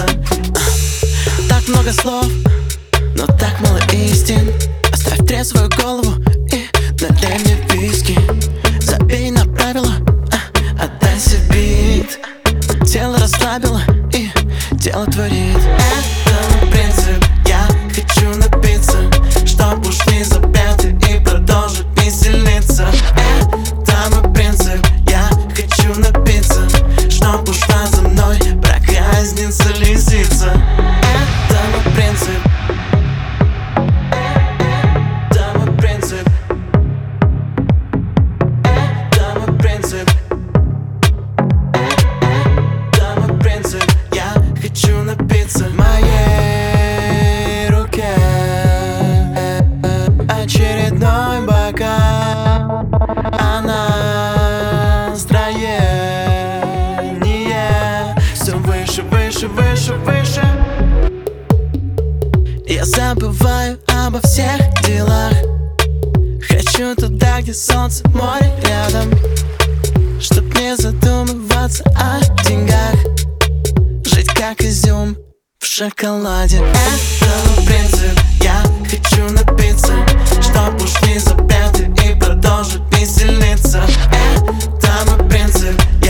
Так много слов, но так мало истин. Оставь трезвую голову и налей мне виски. Забей на правила, отдай себе бит. Тело расслабило и тело творит. Это мой принцип, я хочу напиться, чтоб ушли запреты и продолжить веселиться. Это мой принцип, я хочу напиться, чтоб ушла за мной проказница лисица. Это мой принцип. Это мой принцип. Это мой принцип. Это мой принцип, я хочу напиться. В моей руке очередной бокал, а настроение все выше, выше, выше, выше. Я забываю обо всех делах. Хочу туда, где солнце, море рядом, чтоб не задумываться о деньгах. Жить как изюм в шоколаде. Это мой принцип, я хочу напиться, чтоб ушли запреты и продолжить веселиться. Это мой принцип,